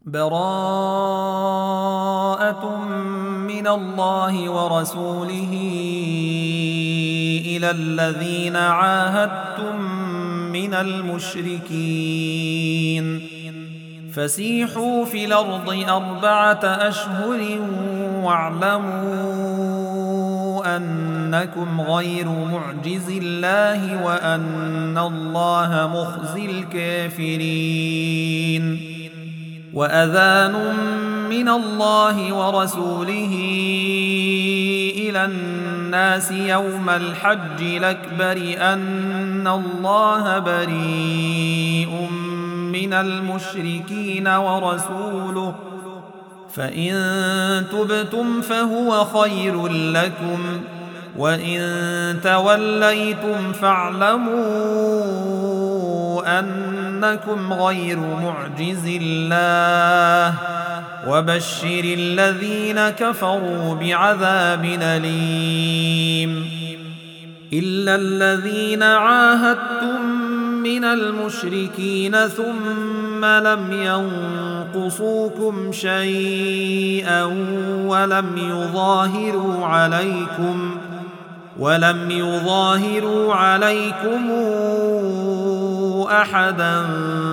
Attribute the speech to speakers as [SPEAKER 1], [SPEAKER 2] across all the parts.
[SPEAKER 1] براءة من الله ورسوله إلى الذين عاهدتم من المشركين فسيحوا في الأرض 4 أشهر واعلموا أنكم غير معجز الله وأن الله مخزي الكافرين وأذان من الله ورسوله إلى الناس يوم الحج الأكبر أن الله بريء من المشركين ورسوله فإن تبتم فهو خير لكم وإن توليتم فاعلموا أنكم غير معجز الله وبشر الذين كفروا بعذاب أليم إلا الذين عاهدتم من المشركين ثم لم ينقصوكم شيئا ولم يظاهروا عليكم أحدا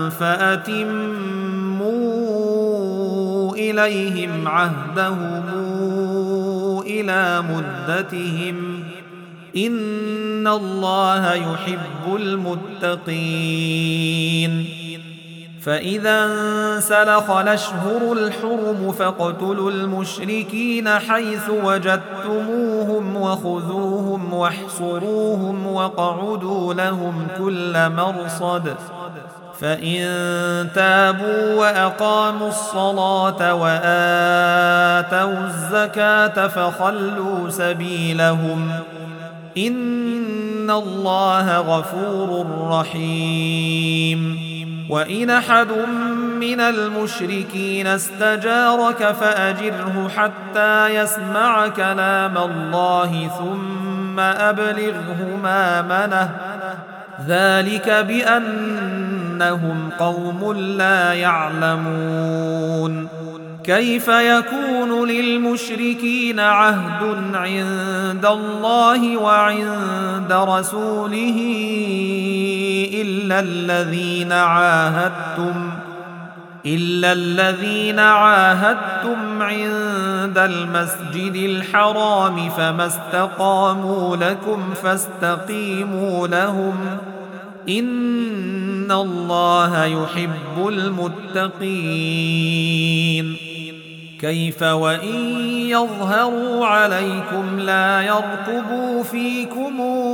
[SPEAKER 1] فأتموا إليهم عهدهم إلى مدتهم إن الله يحب المتقين فإذا انسلخ الأشهر الحرم فاقتلوا المشركين حيث وجدتموهم وخذوهم واحصروهم واقعدوا لهم كل مرصد فإن تابوا وأقاموا الصلاة وآتوا الزكاة فخلوا سبيلهم إن الله غفور رحيم وإن أحد من المشركين استجارك فأجره حتى يسمع كلام الله ثم أبلغه مأمنه ذلك بأنهم قوم لا يعلمون كيف يكون للمشركين عهد عند الله وعند رسوله إلا الذين عاهدتم عند المسجد الحرام فما استقاموا لكم فاستقيموا لهم إن الله يحب المتقين كيف وإن يظهروا عليكم لا يرقبوا فيكم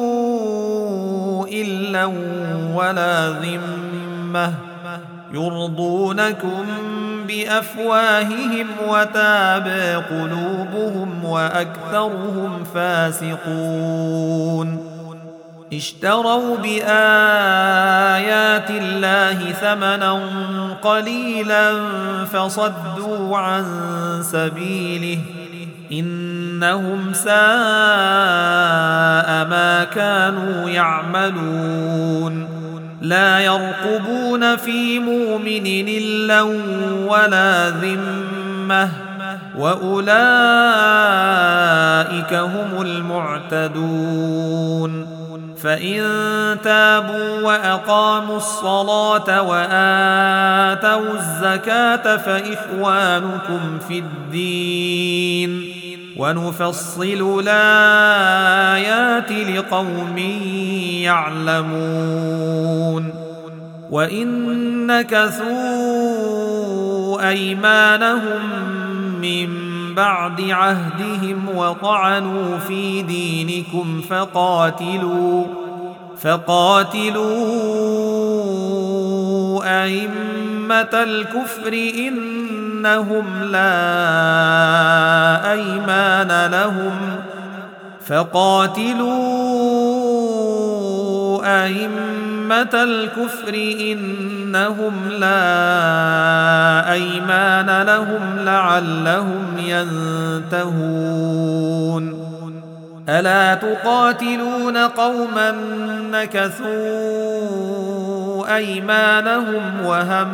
[SPEAKER 1] إلا ولا ذمة يرضونكم بأفواههم وتابى قلوبهم وأكثرهم فاسقون اشتروا بآيات الله ثمنا قليلا فصدوا عن سبيله إنهم ساء ما كانوا يعملون لا يرقبون في مؤمن إلا ولا ذمة وأولئك هم المعتدون فإن تابوا وأقاموا الصلاة وآتوا الزكاة فإخوانكم في الدين ونفصل الآيات لقوم يعلمون وإن نكثوا أيمانهم من بعد عهدهم وطعنوا في دينكم فقاتلوا أئمة الكفر إنهم لا أيمان لهم لعلهم ينتهون ألا تقاتلون قوما نكثوا أيمانهم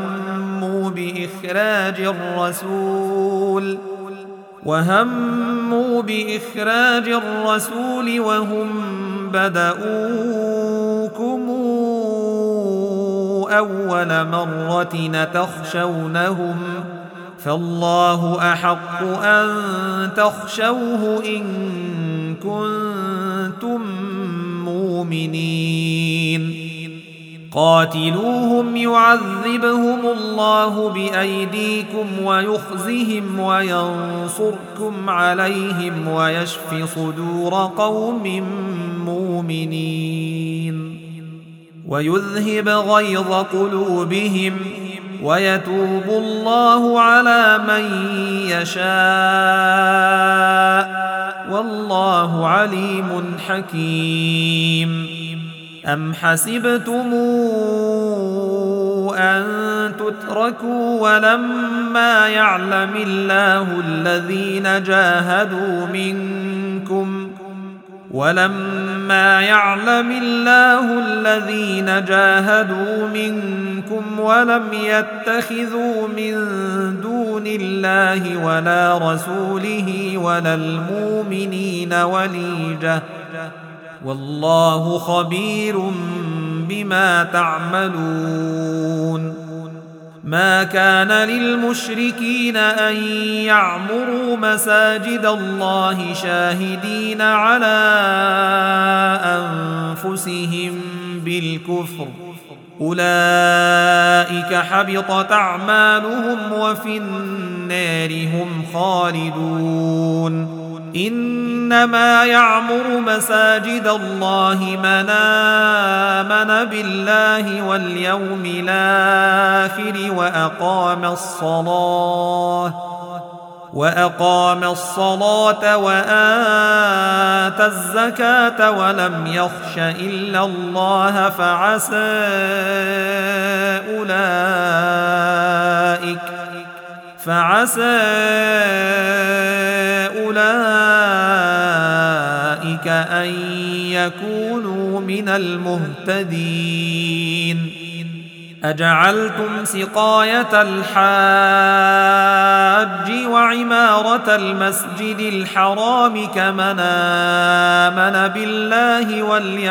[SPEAKER 1] وهموا بإخراج الرسول وهم بدؤوكم أول مرة تخشونهم فالله أحق أن تخشوه إن كنتم مؤمنين قاتلوهم يعذبهم الله بأيديكم ويخزهم وينصركم عليهم ويشف صدور قوم مؤمنين ويذهب غيظ قلوبهم ويتوب الله على من يشاء والله عليم حكيم أم حسبتم أن تتركوا ولما يعلم الله الذين جاهدوا منكم ولم يتخذوا من دون الله ولا رسوله ولا المؤمنين وليجة والله خبير بما تعملون ما كان للمشركين أن يعمروا مساجد الله شاهدين على أنفسهم بالكفر أولئك حبطت أعمالهم وفي النار هم خالدون إنما يعمر مساجد الله من آمن بالله واليوم الآخر وأقام الصلاة وآتى الزكاة ولم يخش إلا الله فعسى أولئك أن يكونوا من المهتدين أجعلتم سقاية الحاج وعمارة المسجد الحرام كمن آمن بالله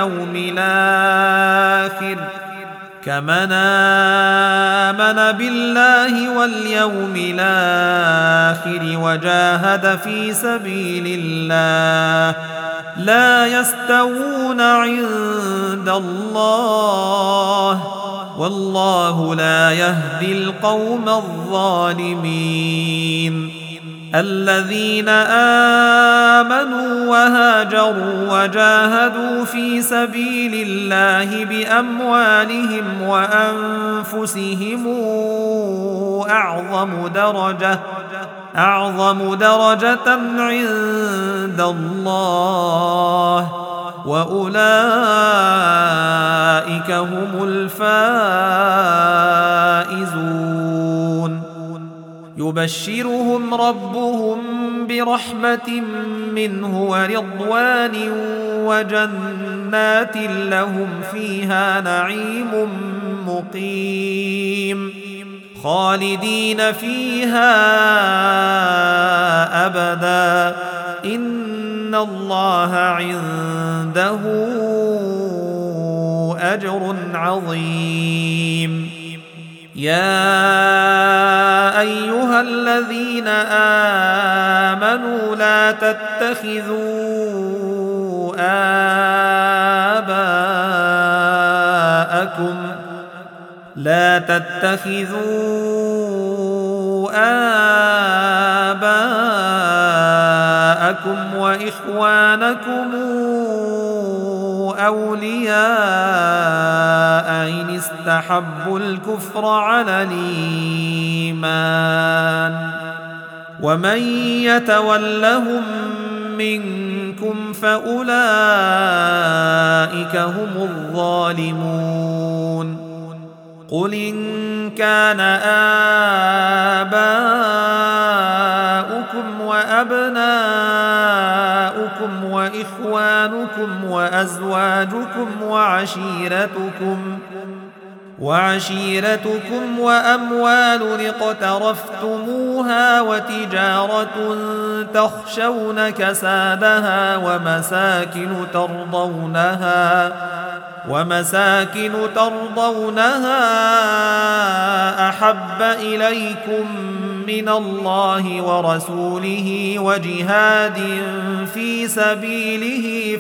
[SPEAKER 1] واليوم الآخر وجاهد في سبيل الله لا يستوون عند الله والله لا يهدي القوم الظالمين الذين آمنوا وهاجروا وجاهدوا في سبيل الله بأموالهم وأنفسهم أعظم درجة عند الله وأولئك هم الفائزون يبشرهم ربهم برحمة منه ورضوان وجنات لهم فيها نعيم مقيم خالدين فيها أبدا إن الله عنده أجر عظيم يا أيها الذين آمنوا لا تتخذوا آباءكم وإخوانكم أولياء إن استحبوا الكفر على الإيمان ومن يتولهم منكم فأولئك هم الظالمون قل إن كان آباؤكم وأبناؤكم وإخوانكم وعشيرتكم وأموال اقترفتموها وتجارة تخشون كسادها ومساكن ترضونها أحب إليكم من الله ورسوله وجهاد في سبيله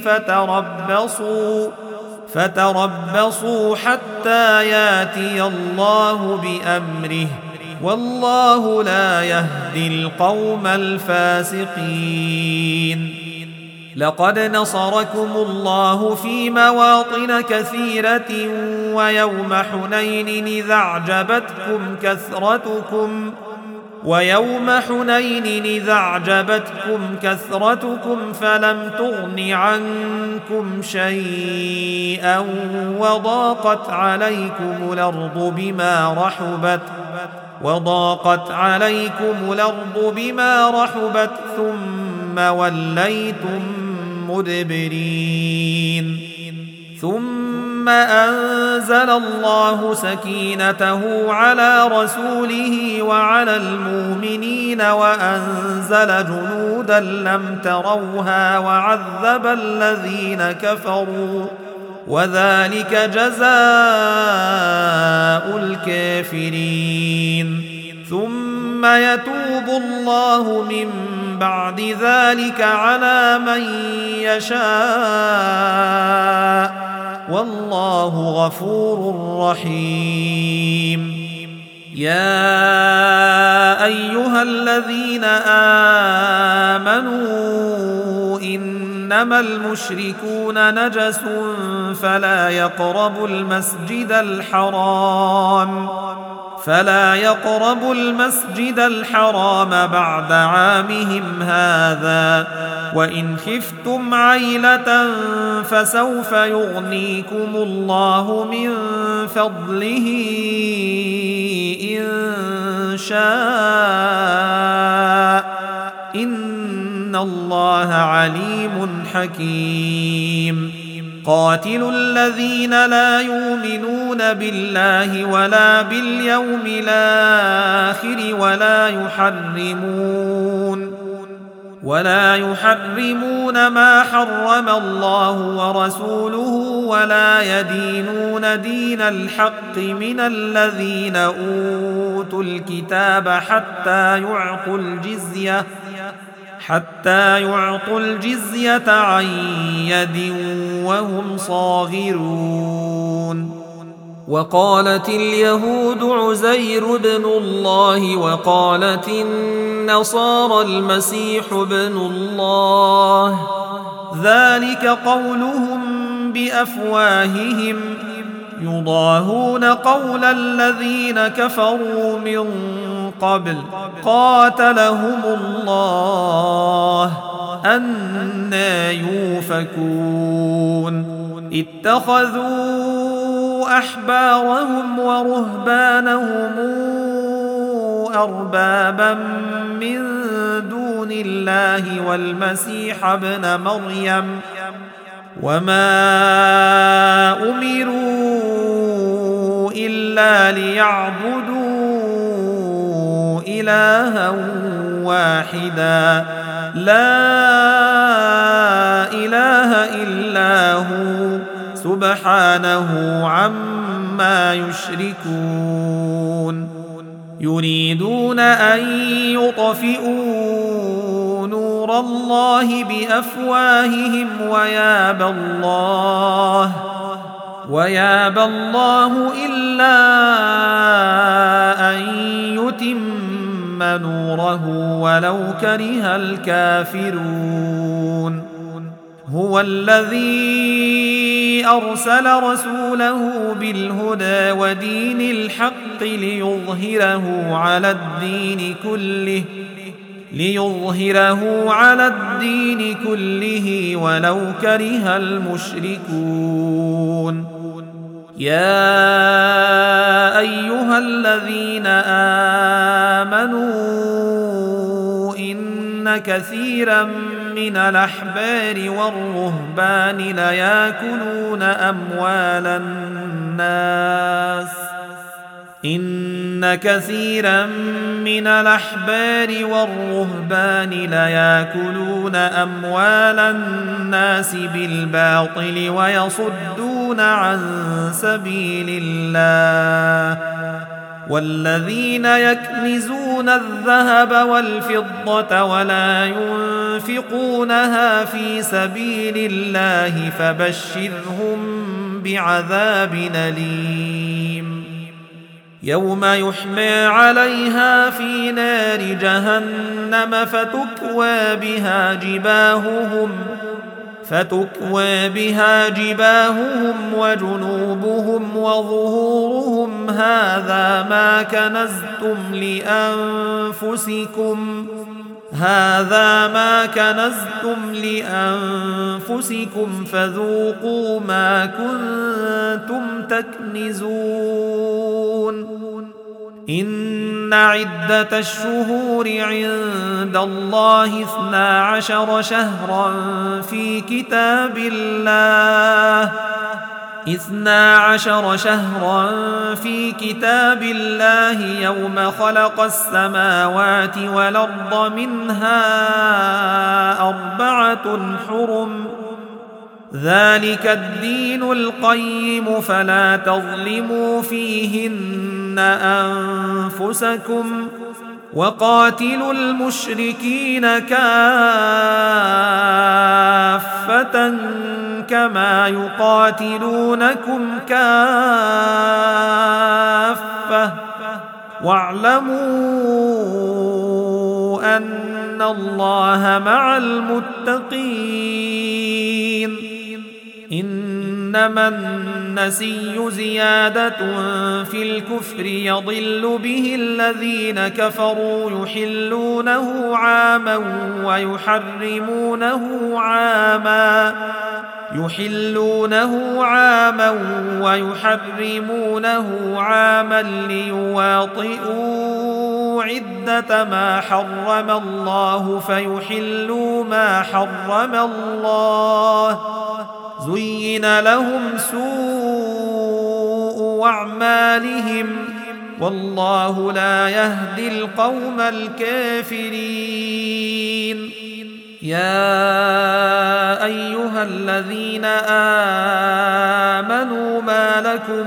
[SPEAKER 1] فتربصوا حتى ياتي الله بأمره والله لا يهدي القوم الفاسقين. لقد نصركم الله في مواطن كثيرة ويوم حنين إذا أعجبتكم كثرتكم فلم تغن عنكم شيئا وضاقت عليكم الأرض بما رحبت ثم وليتم مدبرين. ثم أنزل الله سكينته على رسوله وعلى المؤمنين وأنزل جنودا لم تروها وعذب الذين كفروا وذلك جزاء الكافرين. ثم يتوب الله من بعد ذلك على من يشاء والله غفور رحيم. يا أيها الذين آمنوا إنما المشركون نجس فلا يقربوا المسجد الحرام بعد عامهم هذا وإن خفتم عيلة فسوف يغنيكم الله من فضله إن شاء إن الله عليم حكيم. قاتلوا الذين لا يؤمنون بالله ولا باليوم الآخر ولا يحرمون ما حرم الله ورسوله ولا يدينون دين الحق من الذين أوتوا الكتاب حتى يعطوا الجزية عن يد وهم صاغرون. وقالت اليهود عزير بن الله وقالت النصارى المسيح بن الله ذلك قولهم بأفواههم يضاهون قول الذين كفروا من قبل قاتلهم الله أنى يؤفكون. اتخذوا أحبارهم ورهبانهم أربابا من دون الله والمسيح ابن مريم وما أمروا إلا ليعبدوا إلها واحدا لا إله إلا هو سبحانه عما يشركون. يريدون أن يطفئوا نور الله بأفواههم ويابى الله إلا أن يتم نوره ولو كره الكافرون. هو الذي أرسل رسوله بالهدى ودين الحق ليظهره على الدين كله ولو كره المشركون. يا أيها الذين آمنوا إن إن كثيرا من الأحبار والرهبان ليأكلون أموال الناس بالباطل ويصدون عن سبيل الله. والذين يكنزون الذهب والفضة ولا ينفقونها في سبيل الله فبشرهم بعذاب أليم يوم يحمى عليها في نار جهنم فتكوى بها جباههم وجنوبهم وظهورهم هذا ما كنزتم لأنفسكم فذوقوا ما كنتم تكنزون. إن عدة الشهور عند الله 12 شهرا في كتاب الله يوم خلق السماوات والأرض منها 4 حرم ذلك الدين القيم فلا تظلموا فيهن أنفسكم وقاتلوا المشركين كافة كما يقاتلونكم كافة واعلموا أن الله مع المتقين. إنما النسي زيادة في الكفر يضل به الذين كفروا يحلونه عاما ويحرمونه عاما ليواطئوا عدة ما حرم الله فيحلوا ما حرم الله زين لهم سوء أعمالهم والله لا يهدي القوم الكافرين. يا أيها الذين آمنوا ما لكم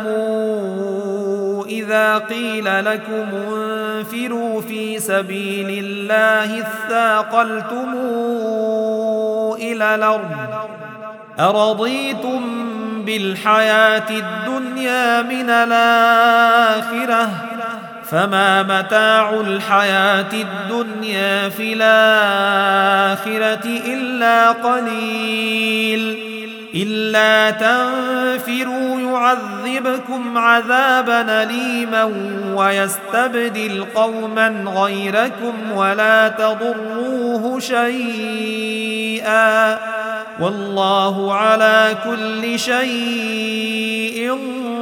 [SPEAKER 1] إذا قيل لكم انفروا في سبيل الله اثاقلتم إلى الأرض أرضيتم بالحياة الدنيا من الآخرة فما متاع الحياة الدنيا في الآخرة إلا قليل. إلا تنفروا يعذبكم عذابا أليما ويستبدل قوما غيركم ولا تضروه شيئا والله على كل شيء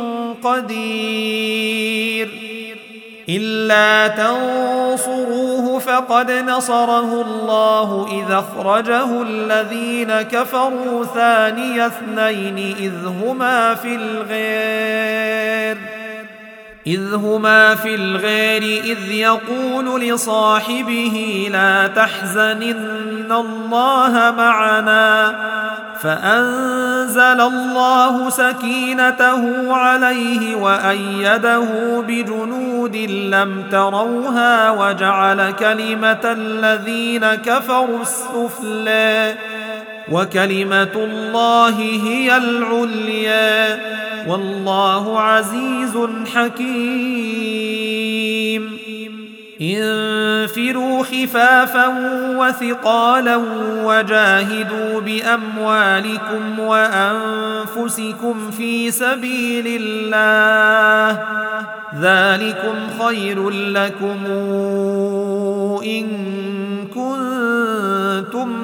[SPEAKER 1] قدير. إلا تنصروه فقد نصره الله إذ أخرجه الذين كفروا ثاني اثنين إذ هما في الغار إذ يقول لصاحبه لا تحزن إن الله معنا فأنزل الله سكينته عليه وأيده بجنود لم تروها وجعل كلمة الذين كفروا السفلى وكلمة الله هي العليا والله عزيز حكيم. انفروا خفافا وثقالا وجاهدوا بأموالكم وأنفسكم في سبيل الله ذلكم خير لكم إن كنتم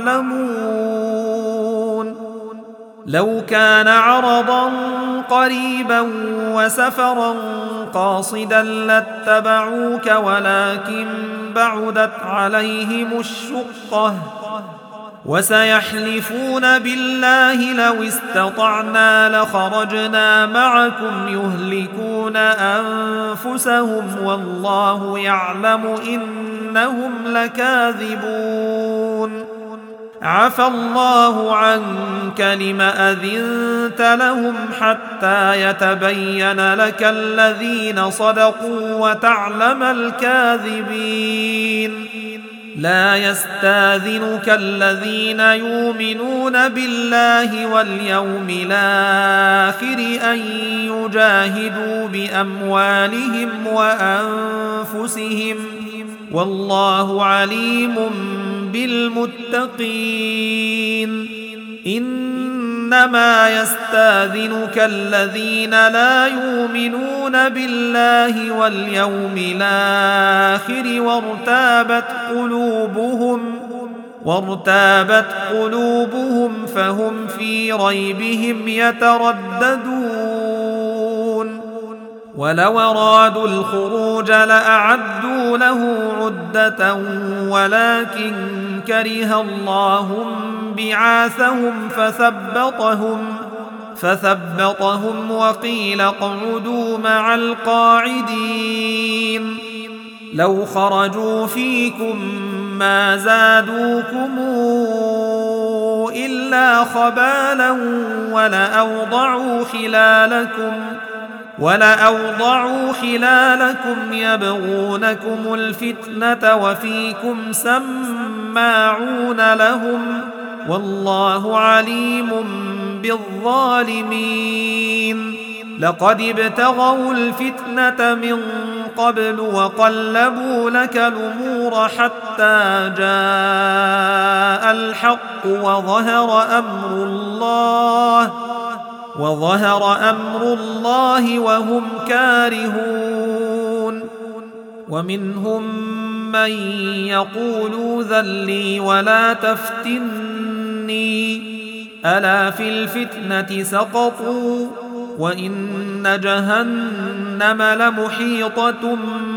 [SPEAKER 1] تعلمون. لو كان عرضا قريبا وسفرا قاصدا لاتبعوك ولكن بعدت عليهم الشقة وسيحلفون بالله لو استطعنا لخرجنا معكم يهلكون أنفسهم والله يعلم إنهم لكاذبون عفى الله عنك لم أذنت لهم حتى يتبين لك الذين صدقوا وتعلم الكاذبين لا يستاذنك الذين يؤمنون بالله واليوم الآخر أن يجاهدوا بأموالهم وأنفسهم والله عليم بالمتقين إنما يستاذنك الذين لا يؤمنون بالله واليوم الآخر وارتابت قلوبهم فهم في ريبهم يترددون ولو أرادوا الخروج لأعدوا له عدة ولكن كره الله بعاثهم فثبطهم وقيل اقعدوا مع القاعدين لو خرجوا فيكم ما زادوكم إلا خبالا ولأوضعوا خلالكم يبغونكم الفتنة وفيكم سماعون لهم والله عليم بالظالمين لقد ابتغوا الفتنة من قبل وقلبوا لك الأمور حتى جاء الحق وظهر أمر الله وهم كارهون ومنهم من يقول ذل لي ولا تفتني ألا في الفتنة سقطوا وإن جهنم لمحيطة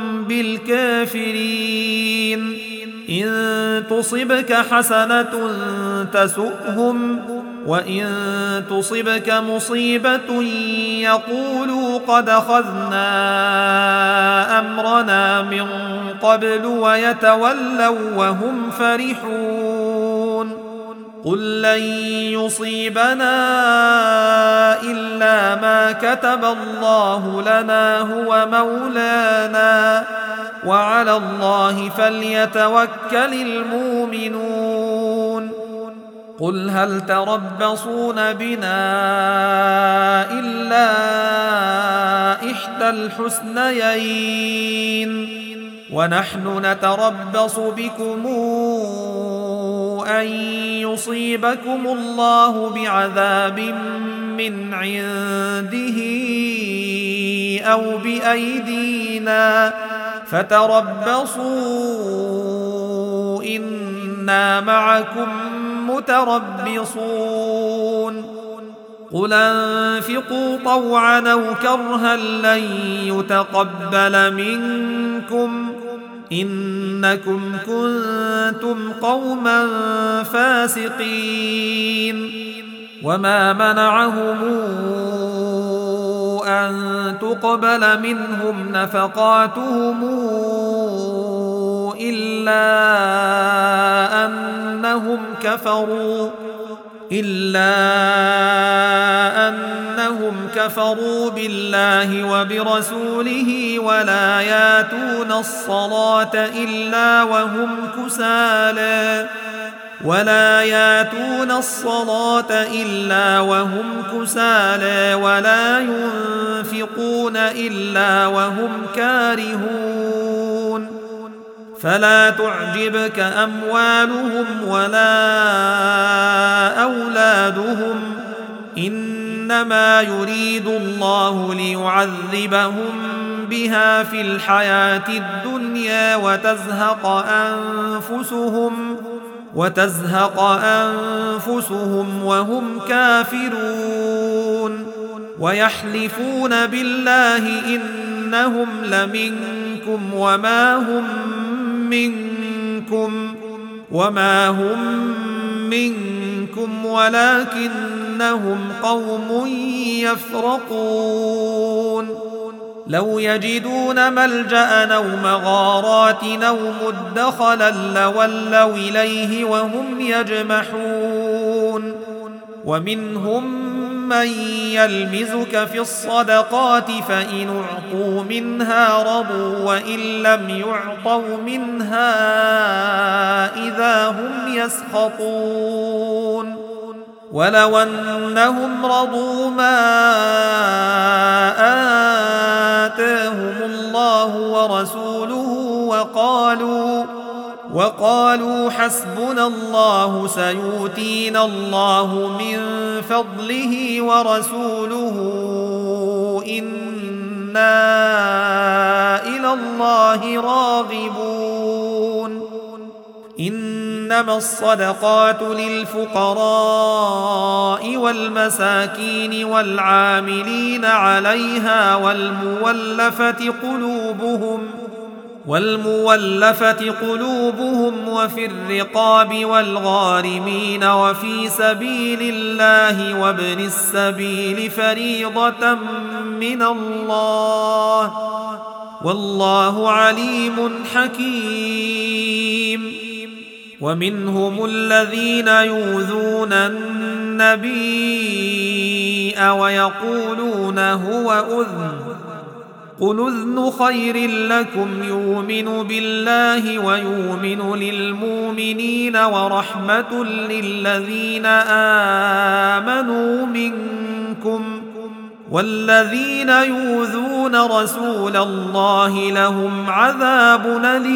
[SPEAKER 1] بالكافرين إن تصبك حسنة تسؤهم وإن تصبك مصيبة يقولوا قد أخذنا أمرنا من قبل ويتولوا وهم فرحون قل لن يصيبنا إلا ما كتب الله لنا هو مولانا وعلى الله فليتوكل المؤمنون قل هل تربصون بنا إلا إحدى الحسنيين ونحن نتربص بكم أن يصيبكم الله بعذاب من عنده أو بأيدينا فتربصوا إنا معكم متربصون قل انفقوا طوعا أو كرها لن يتقبل منكم إنكم كنتم قوما فاسقين وما منعهم أن تقبل منهم نفقاتهم إلا أنهم كفروا بالله وبرسوله ولا ياتون الصلاة إلا وهم كسالى ولا ينفقون إلا وهم كارهون فلا تعجبك أموالهم ولا أولادهم إنما يريد الله ليعذبهم بها في الحياة الدنيا وتزهق أنفسهم وهم كافرون ويحلفون بالله إنهم لمنكم وما هم منكم وما هم منكم ولكنهم قوم يفرقون لو يجدون ملجأ أو مغارات أو مدخلا لولوا إليه وهم يجمحون ومنهم من يلمزك في الصدقات فإن أعطوا منها رضوا وإن لم يعطوا منها إذا هم يسخطون ولو أنهم رضوا ما آتاهم الله ورسوله وقالوا حسبنا الله سيؤتينا الله من فضله ورسوله إنا إلى الله راغبون إنما الصدقات للفقراء والمساكين والعاملين عليها والمولفة قلوبهم وفي الرقاب والغارمين وفي سبيل الله وابن السبيل فريضة من الله والله عليم حكيم ومنهم الذين يؤذون النبي ويقولون هو أذن قل أذن خير لكم يؤمن بالله ويؤمن للمؤمنين ورحمة للذين آمنوا منكم والذين يؤذون رسول الله لهم عذاب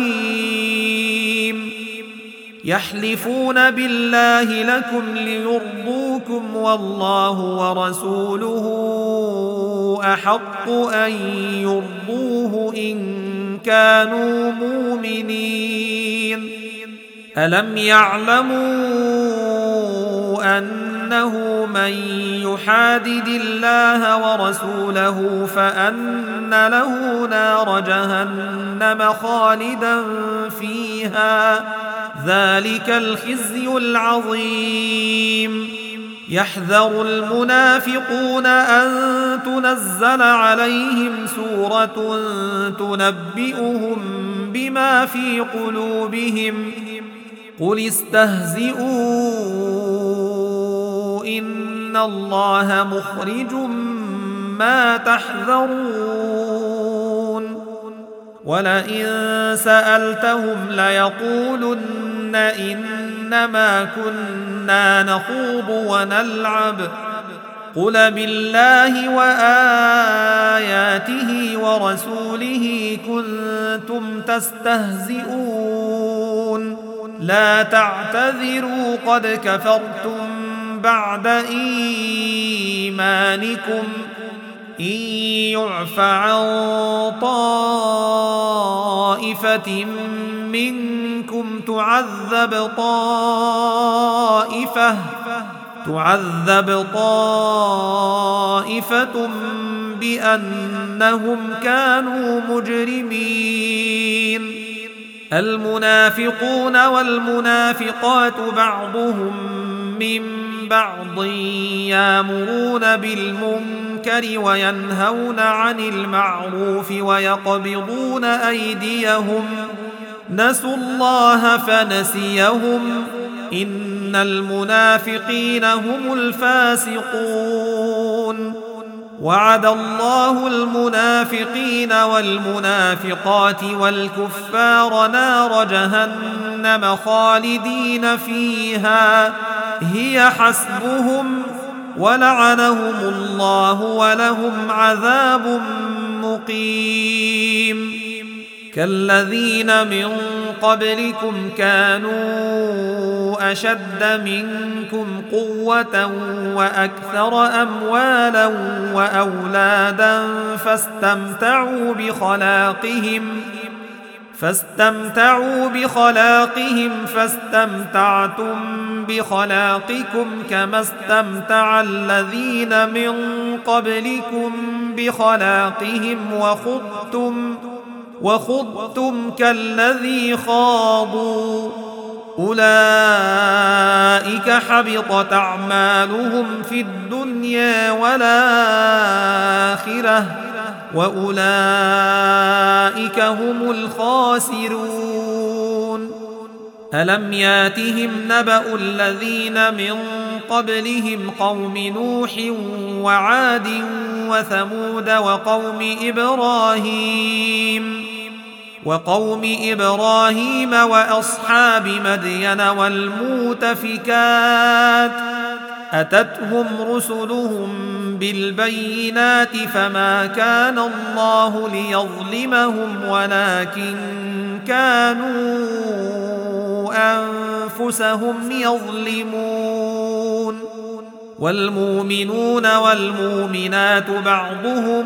[SPEAKER 1] أليم يحلفون بالله لكم ليرضوكم والله ورسوله أحق أن يرضوه إن كانوا مؤمنين ألم يعلموا أنه من يحادد الله ورسوله فأن له نار جهنم خالدا فيها ذلك الخزي العظيم يحذر المنافقون أن تنزل عليهم سورة تنبئهم بما في قلوبهم قل استهزئوا إن الله مخرج ما تحذرون ولئن سألتهم ليقولن إنما كنا نخوض ونلعب قل بالله وآياته ورسوله كنتم تستهزئون لا تعتذروا قد كفرتم بعد إيمانكم إن يعف عن طائفة منكم تعذب طائفة بأنهم كانوا مجرمين المنافقون والمنافقات بعضهم من بعض يأمرون بالمنكر وينهون عن المعروف ويقبضون أيديهم نسوا الله فنسيهم إن المنافقين هم الفاسقون وعد الله المنافقين والمنافقات والكفار نار جهنم خالدين فيها هي حسبهم ولعنهم الله ولهم عذاب مقيم كالذين من قبلكم كانوا أشد منكم قوة وأكثر أموالا وأولادا فاستمتعوا بخلاقهم فاستمتعتم بخلاقكم كما استمتع الذين من قبلكم بخلاقهم وخضتم كالذي خاضوا أولئك حبطت أعمالهم في الدنيا والآخرة وأولئك هم الخاسرون. ألم ياتهم نبأ الذين من قبلهم قوم نوح وعاد وثمود وقوم إبراهيم وأصحاب مدين والمؤتفكات أتتهم رسلهم بالبينات فما كان الله ليظلمهم ولكن كانوا أنفسهم يظلمون. والمؤمنون والمؤمنات بعضهم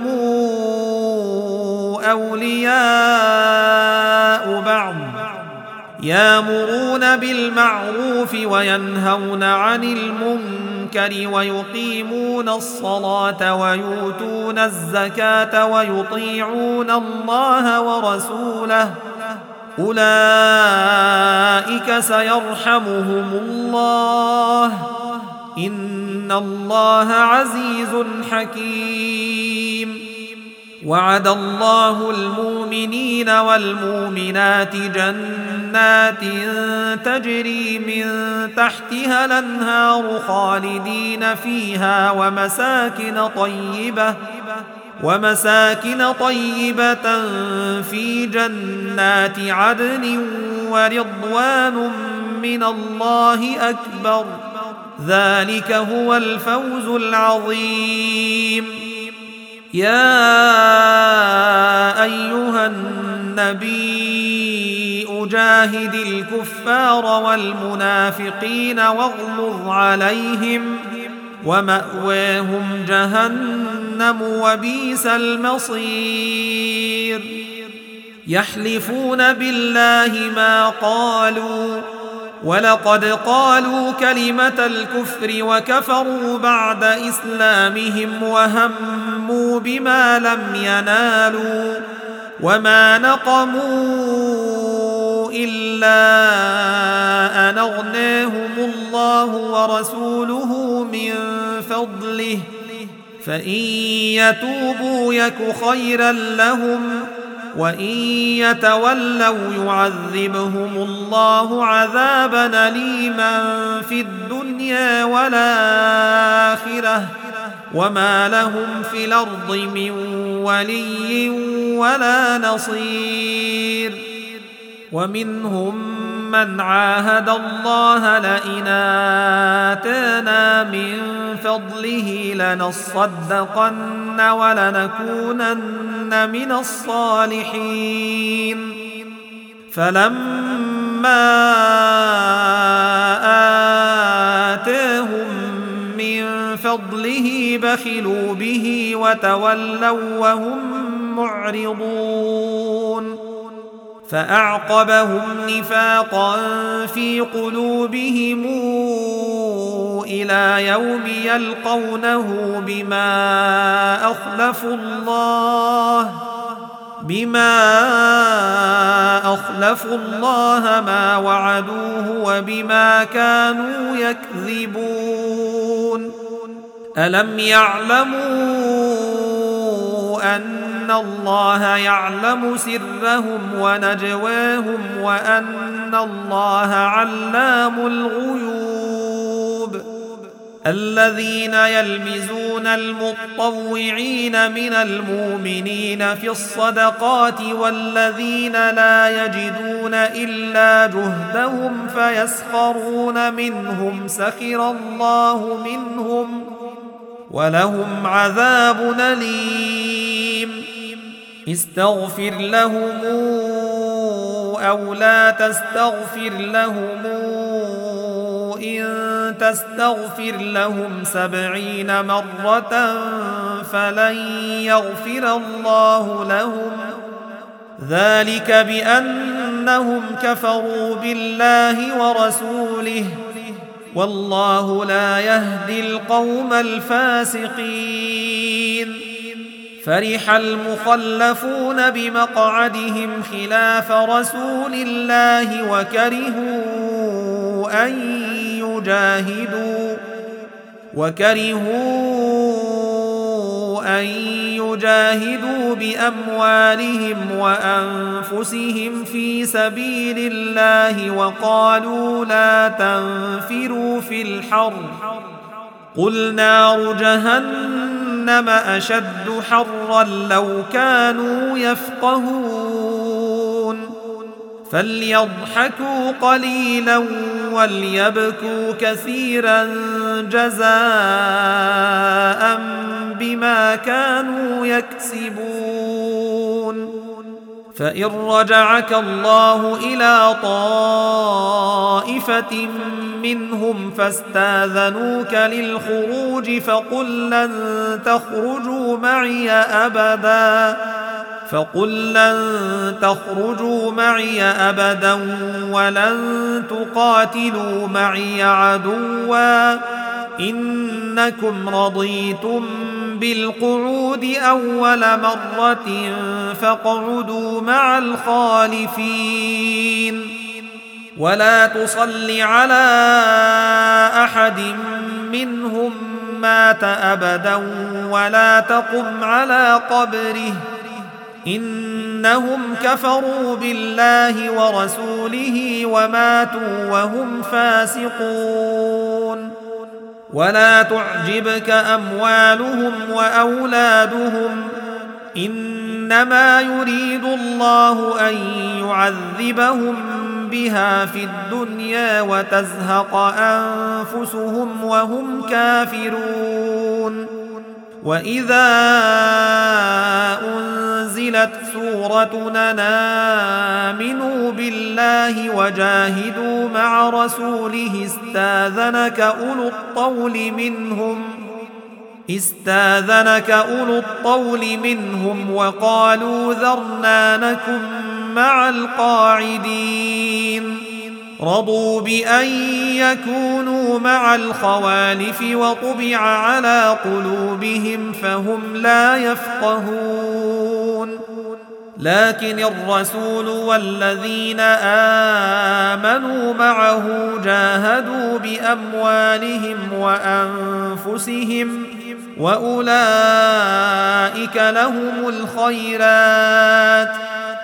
[SPEAKER 1] أولياء بعض يأمرون بالمعروف وينهون عن المنكر ويقيمون الصلاة ويؤتون الزكاة ويطيعون الله ورسوله أولئك سيرحمهم الله إن الله عزيز حكيم. وعد الله المؤمنين والمؤمنات جنات تجري من تحتها الأنهار خالدين فيها ومساكن طيبة في جنات عدن ورضوان من الله أكبر ذلك هو الفوز العظيم. يا أيها النبي جاهد الكفار والمنافقين واغلظ عليهم ومأواهم جهنم وبئس المصير. يحلفون بالله ما قالوا ولقد قالوا كلمة الكفر وكفروا بعد إسلامهم وهموا بما لم ينالوا وما نقموا إلا أن أغناهم الله ورسوله من فضله فإن يتوبوا يك خيرا لهم وإن يتولوا يعذبهم الله عذابا أليما في الدنيا والآخرة وما لهم في الأرض من ولي ولا نصير. ومنهم من عاهد الله لئن آتانا من فضله لنصدقن ولنكونن من الصالحين فلما آتاهم من فضله بخلوا به وتولوا وهم معرضون. فأعقبهم نفاقا في قلوبهم إلى يوم يلقونه بما أخلفوا الله ما وعدوه وبما كانوا يكذبون. ألم يعلموا أن الله يعلم سرهم ونجواهم وأن الله علام الغيوب. الذين يلمزون المطوعين من المؤمنين في الصدقات والذين لا يجدون إلا جهدهم فيسخرون منهم سخر الله منهم ولهم عذاب أليم. استغفر لهم أو لا تستغفر لهم إن تستغفر لهم 70 مرة فلن يغفر الله لهم ذلك بأنهم كفروا بالله ورسوله والله لا يهدي القوم الفاسقين. فرح المخلفون بمقعدهم خلاف رسول الله وكرهوا أن يجاهدوا بأموالهم وأنفسهم في سبيل الله وقالوا لا تنفروا في الحر قل نار جهنم أشد حرا لو كانوا يفقهون فليضحكوا قليلا وليبكوا كثيرا جزاء بما كانوا يكسبون فإن رجعك الله إلى طائفة منهم فاستاذنوك للخروج فقل لن تخرجوا معي أبدا ولن تقاتلوا معي عدوا إنكم رضيتم بالقعود أول مرة فاقعدوا مع الخالفين ولا تصل على أحد منهم مات أبدا ولا تقم على قبره إنهم كفروا بالله ورسوله وماتوا وهم فاسقون ولا تعجبك أموالهم وأولادهم إنما يريد الله أن يعذبهم بها في الدنيا وتزهق أنفسهم وهم كافرون وإذا أنزلت سورة آمنوا بالله وجاهدوا مع رسوله استاذنك أولو الطول منهم وقالوا ذرنا نكن مع القاعدين رضوا بأن يكونوا مع الخوالف وطبع على قلوبهم فهم لا يفقهون لكن الرسول والذين آمنوا معه جاهدوا بأموالهم وأنفسهم وأولئك لهم الخيرات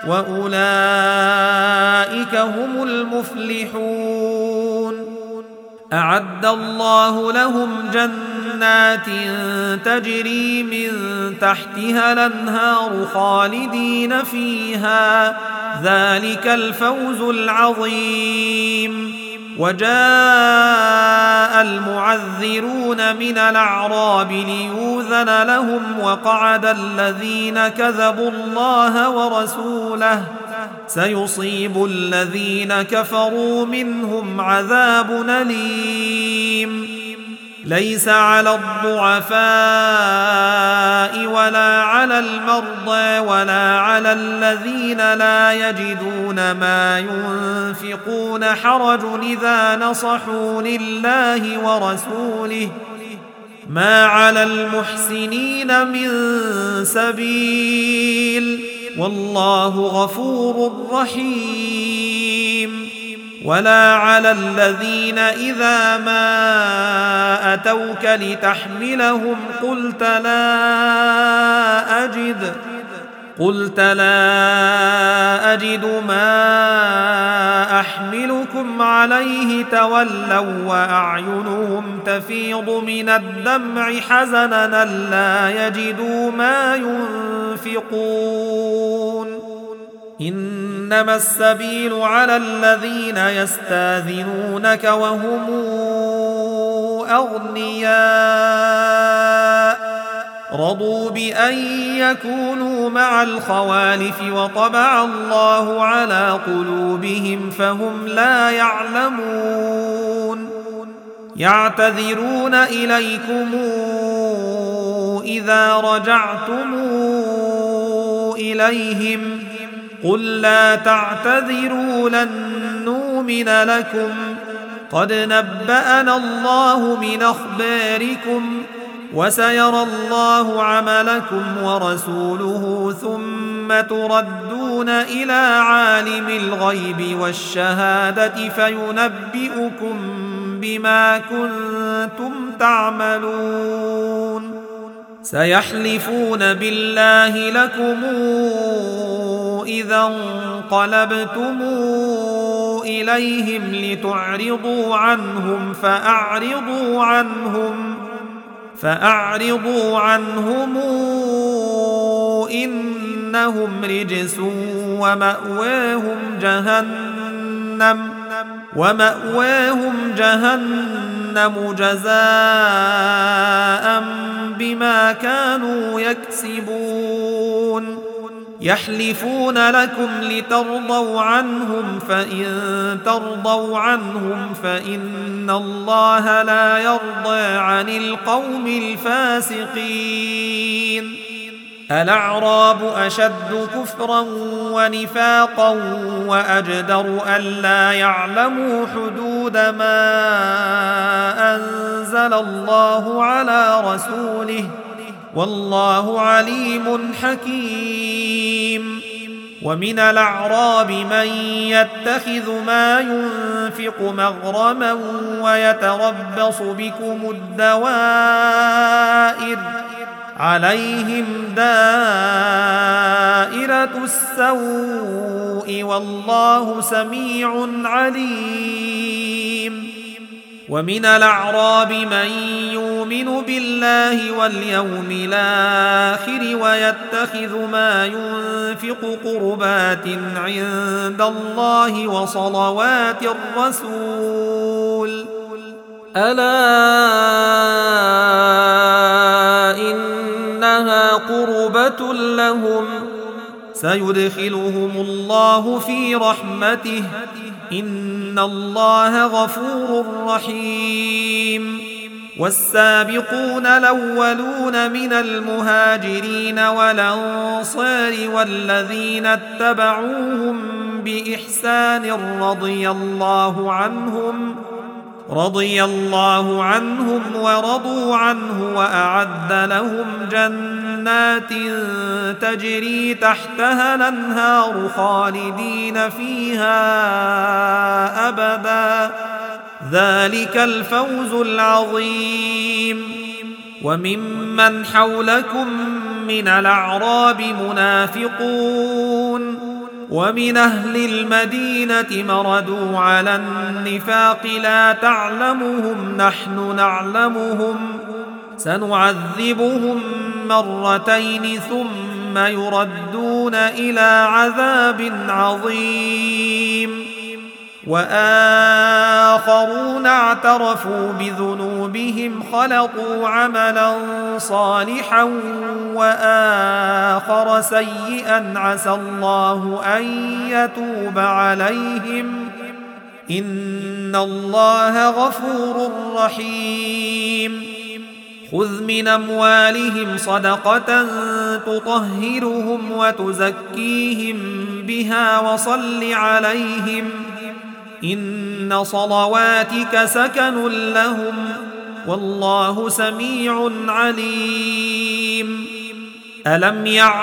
[SPEAKER 1] وأولئك هم المفلحون أعد الله لهم جنات تجري من تحتها الأنهار خالدين فيها ذلك الفوز العظيم وجاء المعذرون من الأعراب ليؤذن لهم وقعد الذين كذبوا الله ورسوله سيصيب الذين كفروا منهم عذاب أليم ليس على الضعفاء ولا على المرضى ولا على الذين لا يجدون ما ينفقون حرج إذا نصحوا لله ورسوله ما على المحسنين من سبيل والله غفور رحيم ولا على الذين إذا ما أتوك لتحملهم قلت لا أجد ما أحملكم عليه تولوا وأعينهم تفيض من الدمع حزنا لا يجدوا ما ينفقون إنما السبيل على الذين يستاذنونك وهم أغنياء رضوا بأن يكونوا مع الخوالف وطبع الله على قلوبهم فهم لا يعلمون يعتذرون إليكم إذا رجعتم إليهم قل لا تعتذروا لن نؤمن لكم قد نبأنا الله من أخباركم وسيرى الله عملكم ورسوله ثم تردون إلى عالم الغيب والشهادة فينبئكم بما كنتم تعملون سيحلفون بالله لكم إذا انقلبتم إليهم لتعرضوا عنهم فأعرضوا عنهم إنهم رجس ومأواهم جهنم جزاء بما كانوا يكسبون يحلفون لكم لترضوا عنهم فإن ترضوا عنهم فإن الله لا يرضى عن القوم الفاسقين الأعراب أشد كفرا ونفاقا وأجدر ألا يعلموا حدود ما أنزل الله على رسوله والله عليم حكيم ومن الأعراب من يتخذ ما ينفق مغرما ويتربص بكم الدوائر عليهم دائرة السوء والله سميع عليم ومن الأعراب من يؤمن بالله واليوم الآخر ويتخذ ما ينفق قربات عند الله وصلوات الرسول ألا إنها قربة لهم سيدخلهم الله في رحمته إن الله غفور رحيم والسابقون الأولون من المهاجرين والأنصار والذين اتبعوهم بإحسان رضي الله عنهم ورضوا عنه وأعد لهم جنات تجري تحتها الأنهار خالدين فيها أبدا ذلك الفوز العظيم وممن حولكم من الأعراب منافقون ومن أهل المدينة مردوا على النفاق لا تعلمهم نحن نعلمهم سنعذبهم مرتين ثم يردون إلى عذاب عظيم وآخرون اعترفوا بذنوبهم خلطوا عملا صالحا وآخر سيئا عسى الله أن يتوب عليهم إن الله غفور رحيم خذ من أموالهم صدقة تطهرهم وتزكيهم بها وصل عليهم إن صلواتك سكن لهم والله سميع عليم ألم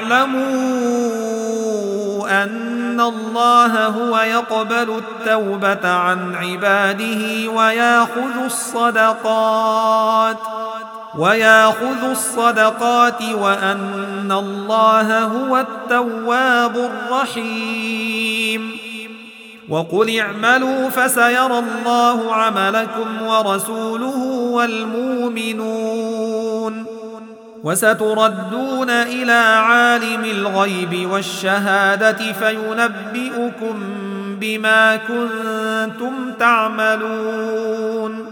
[SPEAKER 1] يعلموا أن الله هو يقبل التوبة عن عباده ويأخذ الصدقات وأن الله هو التواب الرحيم وقل اعملوا فسيرى الله عملكم ورسوله والمؤمنون وستردون إلى عالم الغيب والشهادة فينبئكم بما كنتم تعملون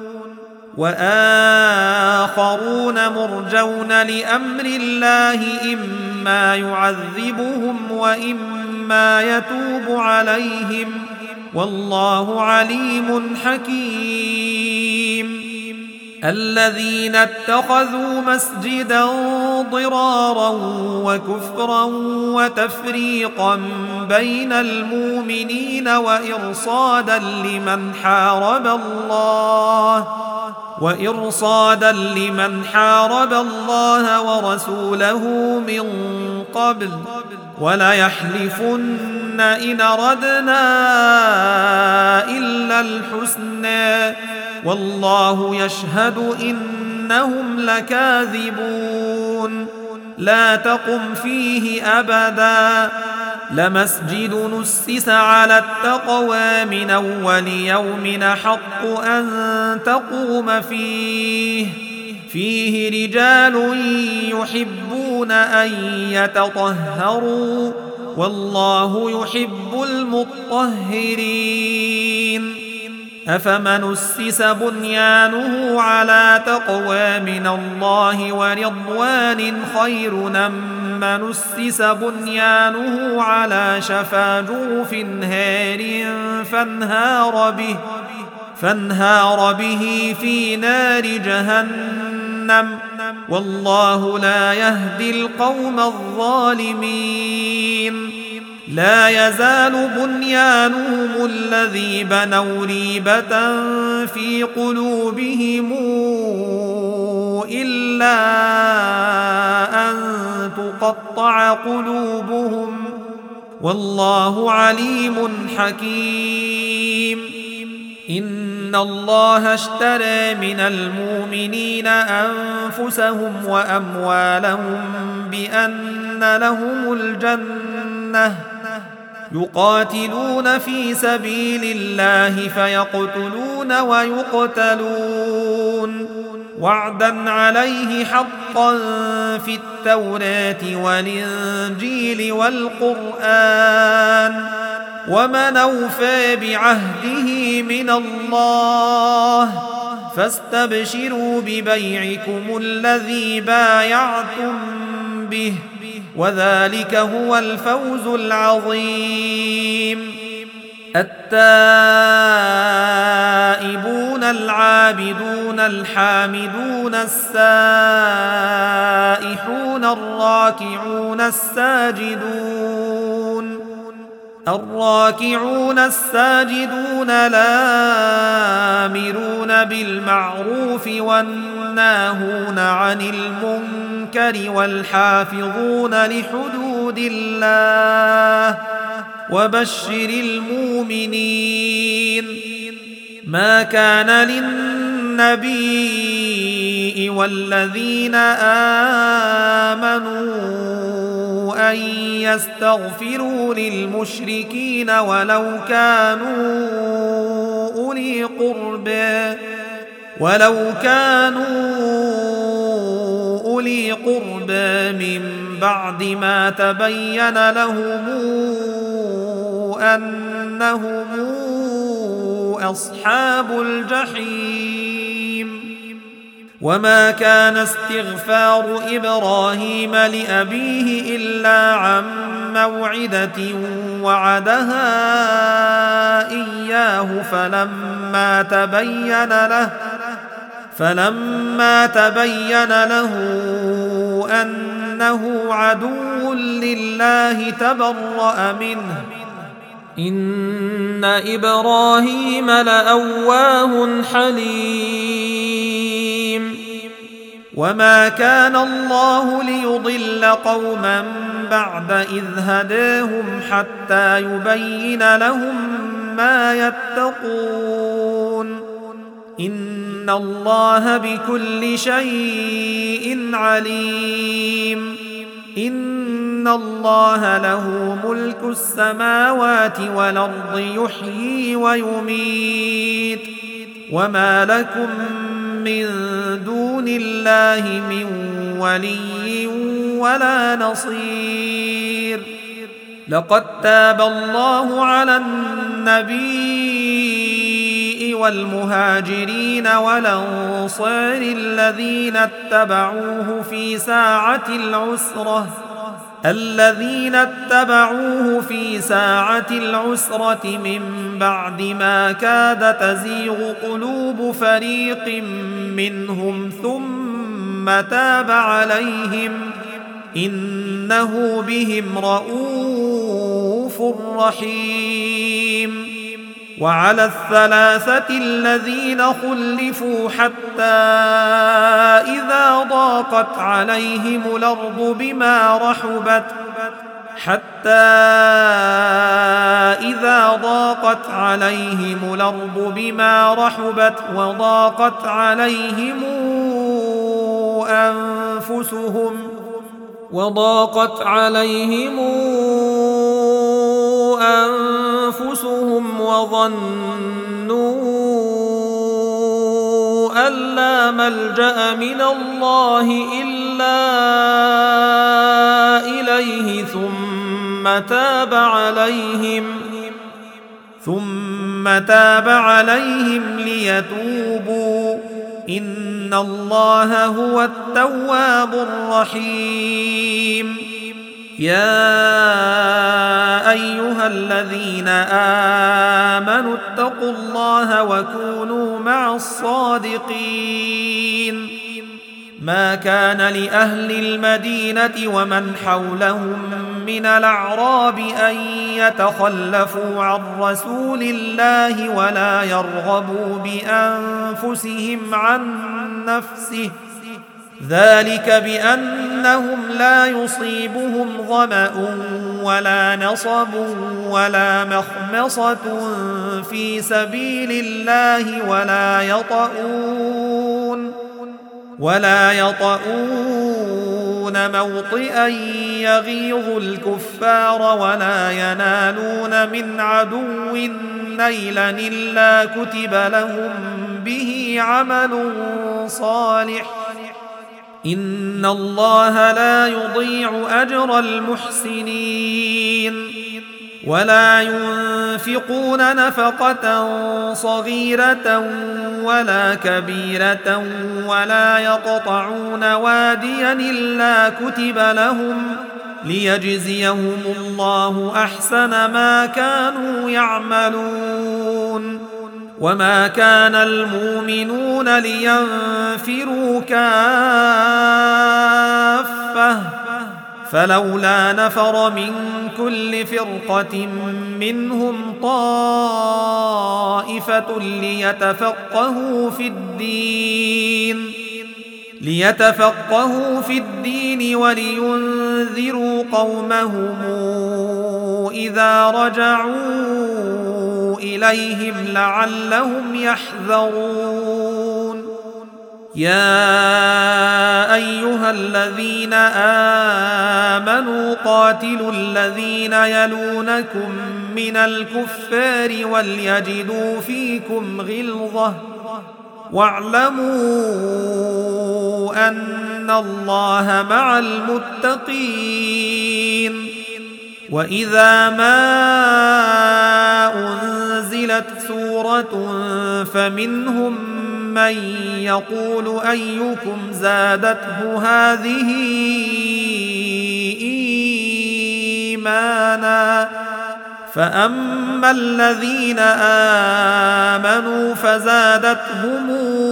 [SPEAKER 1] وآخرون مرجون لأمر الله إما يعذبهم وإما يتوب عليهم والله عليم حكيم الذين اتخذوا مسجدا ضرارا وكفرا وتفريقا بين المؤمنين وإرصادا لمن حارب الله وإرصادا لمن حارب الله ورسوله من قبل وليحلفن إن أردنا إلا الحسنى والله يشهد إنهم لكاذبون لا تقم فيه أبدا لمسجد نسس على التقوى من أول يوم أحق أن تقوم فيه رجال يحبون أن يتطهروا والله يحب المطهرين أفمن أسس بنيانه على تقوى من الله ورضوان خير من أسس بنيانه على شفا جرف هار فانهار به في نار جهنم والله لا يهدي القوم الظالمين لا يزال بنيانهم الذي بنوا ريبة في قلوبهم إلا أن تقطع قلوبهم والله عليم حكيم إن الله اشترى من المؤمنين أنفسهم وأموالهم بأن لهم الجنة يقاتلون في سبيل الله فيقتلون ويقتلون وعدا عليه حقا في التوراة والإنجيل والقرآن ومن أوفى بعهده من الله فاستبشروا ببيعكم الذي بايعتم به وذلك هو الفوز العظيم التائبون العابدون الحامدون السائحون الراكعون الساجدون الآمرون بالمعروف والناهون عن المنكر والحافظون لحدود الله وبشر المؤمنين ما كان للنبي والذين آمنوا أن يستغفروا للمشركين ولو كانوا أولي قربى من بعد ما تبين لهم أنهم أصحاب الجحيم وما كان استغفار إبراهيم لأبيه إلا عن موعدة وعدها إياه فلما تبين له أنه عدو لله تبرأ منه إن إبراهيم لأواه حليم وما كان الله ليضل قوما بعد إذ هداهم حتى يبين لهم ما يتقون إن الله بكل شيء عليم إن الله له ملك السماوات والأرض يحيي ويميت وما لكم من دون الله من ولي ولا نصير لقد تاب الله على النبي والمهاجرين والأنصار الذين اتبعوه في ساعة العسرة من بعد ما كاد تزيغ قلوب فريق منهم ثم تاب عليهم إنه بهم رؤوف رحيم وعلى الثلاثة الذين خلفوا حتى إذا ضاقت عليهم الأرض بما رحبت وضاقت عليهم أنفسهم وظنوا أن لا ملجأ من الله إلا إليه ثم تاب عليهم ليتوبوا إن الله هو التواب الرحيم يا أيها الذين آمنوا اتقوا الله وكونوا مع الصادقين ما كان لأهل المدينة ومن حولهم من الأعراب أن يتخلفوا عن رسول الله ولا يرغبوا بأنفسهم عن نفسه ذلك بأنهم لا يصيبهم ظمأ ولا نصب ولا مخمصة في سبيل الله ولا يطؤون موطئا يغيظ الكفار ولا ينالون من عدو نيلا إلا كتب لهم به عمل صالح إن الله لا يضيع أجر المحسنين ولا ينفقون نفقة صغيرة ولا كبيرة ولا يقطعون واديا إلا كتب لهم ليجزيهم الله أحسن ما كانوا يعملون وما كان المؤمنون لينفروا كافة فلولا نفر من كل فرقة منهم طائفة ليتفقهوا في الدين ولينذروا قومهم إذا رجعوا إليهم لعلهم يحذرون يا أيها الذين آمنوا قاتلوا الذين يلونكم من الكفار وليجدوا فيكم غلظة واعلموا أن الله مع المتقين وإذا ما أنزلت سورة فمنهم من يقول أيكم زادته هذه إيمانا فأما الذين آمنوا فزادتهم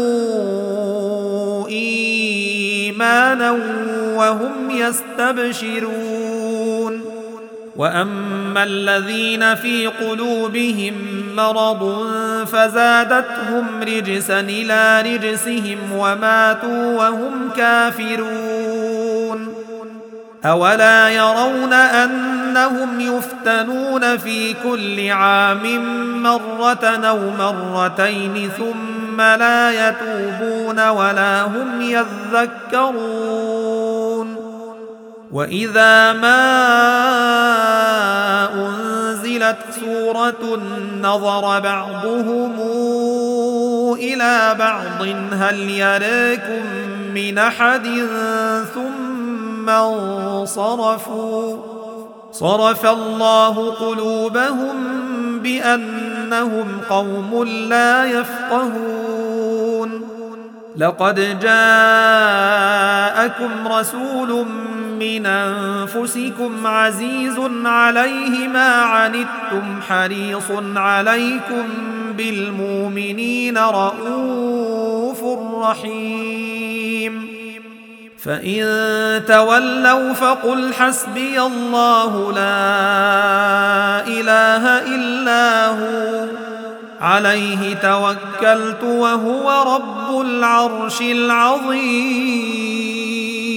[SPEAKER 1] إيمانا وهم يستبشرون وأما الذين في قلوبهم مرض فزادتهم رجسا إلى رجسهم وماتوا وهم كافرون أولا يرون أنهم يفتنون في كل عام مرة أو مرتين ثم لا يتوبون ولا هم يذكرون وإذا ما أنزلت سورة نظر بعضهم إلى بعض هل يراكم من أحد ثم انصرفوا صرف الله قلوبهم بأنهم قوم لا يفقهون لقد جاءكم رسول من أنفسكم عزيز عليه ما عنتم حريص عليكم بالمؤمنين رؤوف رحيم فإن تولوا فقل حسبي الله لا إله إلا هو عليه توكلت وهو رب العرش العظيم